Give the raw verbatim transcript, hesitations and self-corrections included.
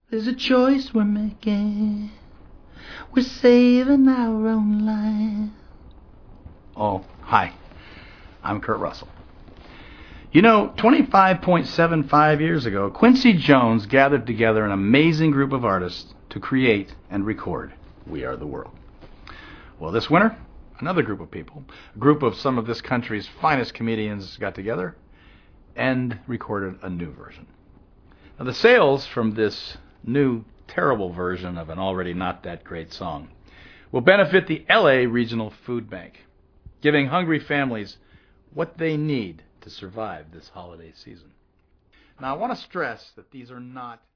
There's a choice we're making. We're saving our own lives. Oh, hi. I'm Kurt Russell. You know, twenty-five point seven five years ago, Quincy Jones gathered together an amazing group of artists to create and record We Are the World. Well, this winter, another group of people, a group of some of this country's finest comedians got together and recorded a new version. Now, the sales from this new, terrible version of an already not that great song will benefit the L A Regional Food Bank, giving hungry families what they need to survive this holiday season. Now, I want to stress that these are not